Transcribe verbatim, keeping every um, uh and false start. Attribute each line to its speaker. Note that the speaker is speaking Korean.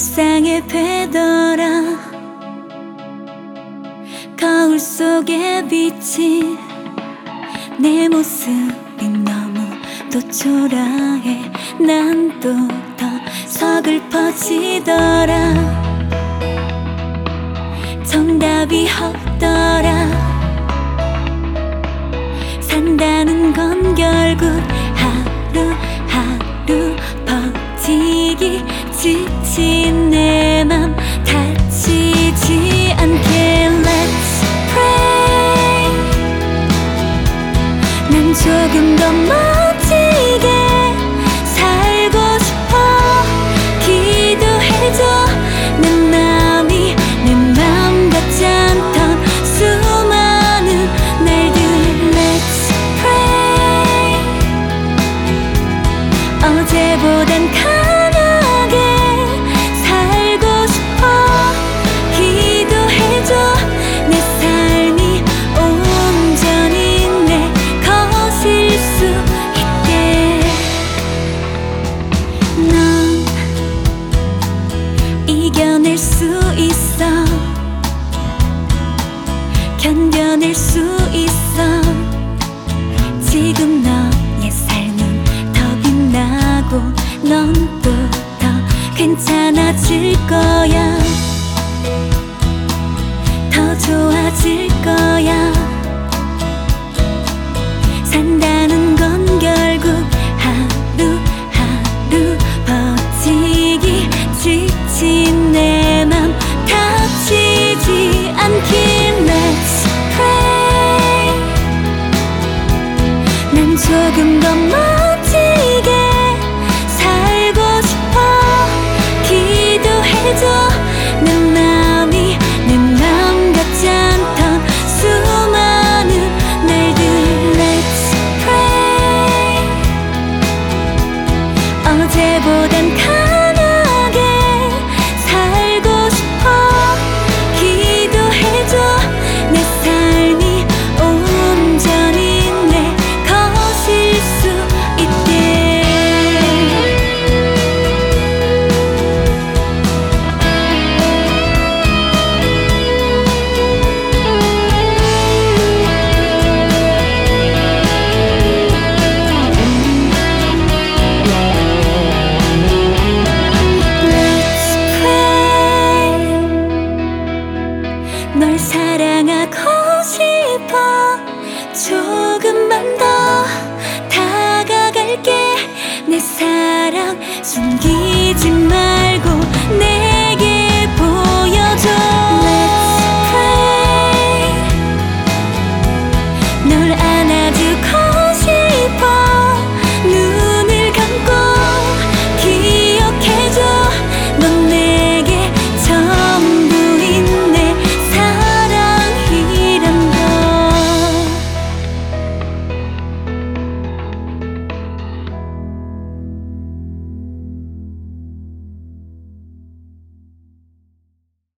Speaker 1: 불쌍해 되더라. 거울 속에 비친 내 모습이 너무도 초라해. 난 또 더 서글퍼지더라. 정답이 없더라. 산다는 건 결국 하루하루 버티기. 지친 내 맘 다치지 않게 Let's pray. 난 조금 더 멋지게 살고 싶어. 기도해줘. 내 맘이 내 맘 같지 않던 수많은 날들 Let's pray. 어제보단 강하게 살고 싶어. 기도해줘. 내 삶이 온전히 내 것일 수 있게. 넌 이겨낼 수 있어. 견뎌낼 수 있어. 지금 너의 삶은 더 빛나고 넌 또 더 괜찮아질 거야. 더 좋아질 거야. 산다는 건 결국 하루하루 버티기. 지친 내 맘 다치지 않길 Let's pray. 난 조금 더 멋지게 살고 싶어. 기도해줘. 내 맘이 내 맘 같지 않던 수많은 날들 Let's pray. 어제보단 강하게 살고 싶어. 기도해줘. 내 삶이 온전히 내 것일 수 있게. Let's pray. 널 사랑하고 싶어. 조금만 더 다가갈게. 내 사랑 숨기